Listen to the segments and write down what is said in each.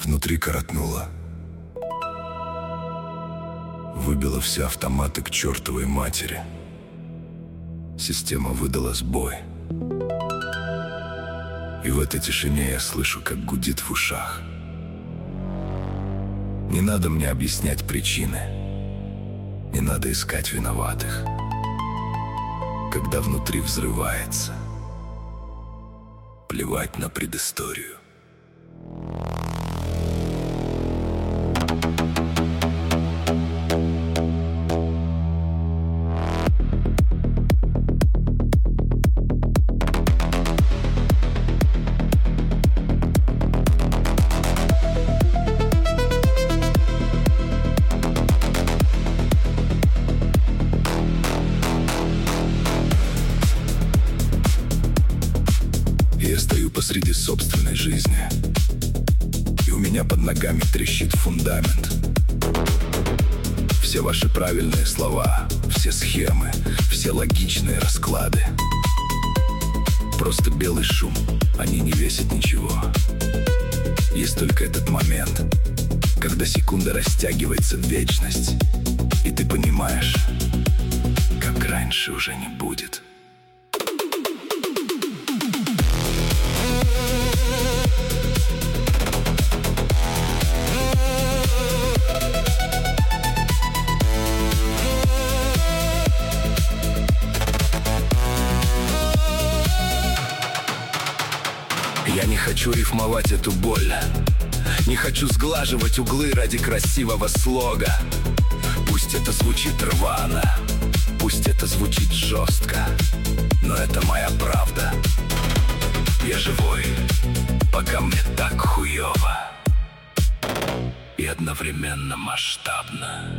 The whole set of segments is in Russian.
Изнутри коротнуло. Выбило все автоматы к чертовой матери. Система выдала сбой. И в этой тишине я слышу, как гудит в ушах. Не надо мне объяснять причины. Не надо искать виноватых. Когда внутри взрывается, плевать на предысторию. Я стою посреди собственной жизни, и у меня под ногами трещит фундамент. Все ваши правильные слова, все схемы, все логичные расклады просто белый шум, они не весят ничего. Есть только этот момент, когда секунда растягивается в вечность, и ты понимаешь, как раньше уже не будет. Я не хочу рифмовать эту боль, не хочу сглаживать углы ради красивого слога. Пусть это звучит рвано, пусть это звучит жестко, но это моя правда. Я живой, пока мне так хуёво и одновременно масштабно.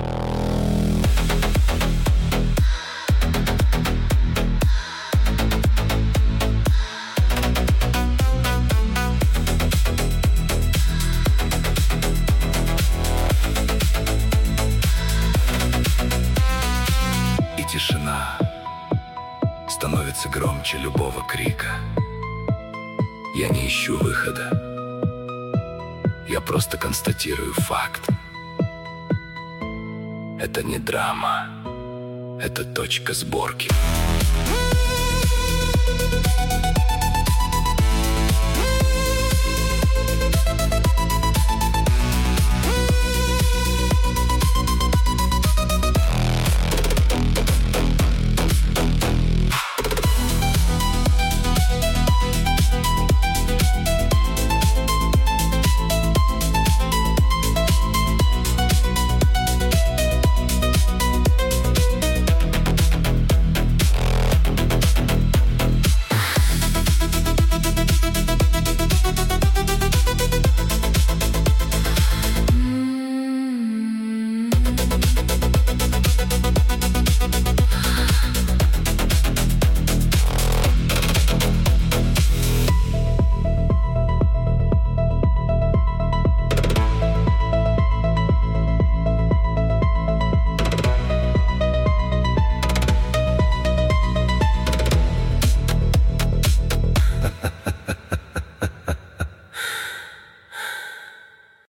Тишина становится громче любого крика. Я не ищу выхода, я просто констатирую факт. Это не драма, это точка сборки.